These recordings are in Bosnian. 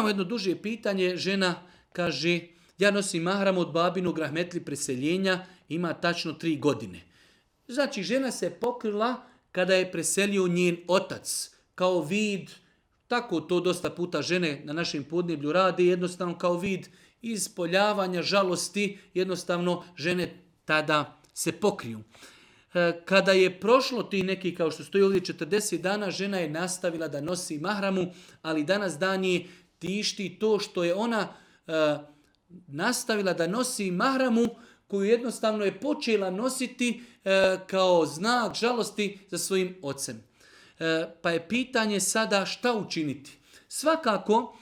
Imamo jedno duže pitanje, žena kaže, ja nosim mahram od babinog rahmetli preseljenja, ima tačno 3 godine. Znači, žena se pokrila kada je preselio njen otac, kao vid, tako to dosta puta žene na našem podneblju rade, jednostavno kao vid ispoljavanja žalosti, jednostavno žene tada se pokriju. Kada je prošlo ti neki, kao što stoji ovdje, 40 dana, žena je nastavila da nosi mahramu, ali danas dan je tišti to što je ona nastavila da nosi mahramu, koju jednostavno je počela nositi kao znak žalosti za svojim ocem. Pa je pitanje sada šta učiniti. Svakako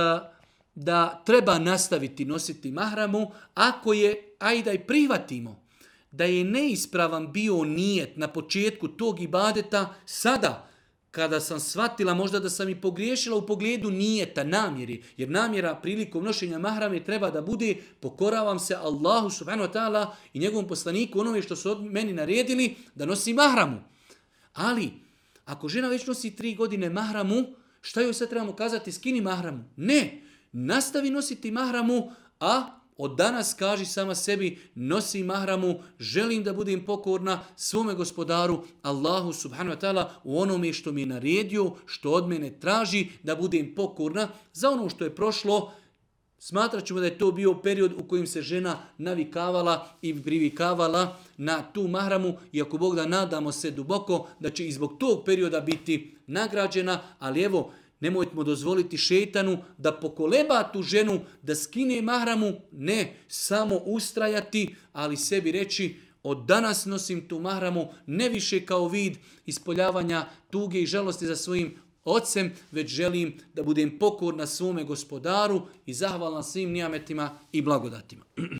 da treba nastaviti nositi mahramu, ako je, ajde i prihvatimo, da je neispravan bio nijet na početku tog ibadeta, sada, kada sam shvatila možda da sam i pogriješila u pogledu nijeta, namjeri, jer namjera prilikom nošenja mahrame treba da bude pokoravam se Allahu subhanahu wa ta'ala i njegovom poslaniku onome što su od meni naredili da nosi mahramu. Ali, ako žena već nosi 3 godine mahramu, šta joj sad trebamo kazati, skini mahramu? Ne, nastavi nositi mahramu, a od danas kaži sama sebi, nosi mahramu, želim da budem pokorna svome gospodaru, Allahu subhanahu wa ta'ala, u onome što mi je naredio, što od mene traži da budem pokorna. Za ono što je prošlo, smatrat ćemo da je to bio period u kojem se žena navikavala i privikavala na tu mahramu, i ako Bog da, nadamo se duboko da će i zbog tog perioda biti nagrađena, ali evo, nemojmo dozvoliti šejtanu da pokoleba tu ženu, da skine mahramu, ne, samo ustrajati, ali sebi reći, od danas nosim tu mahramu, ne više kao vid ispoljavanja tuge i žalosti za svojim ocem, već želim da budem pokorna svome gospodaru i zahvalna svim nijametima i blagodatima.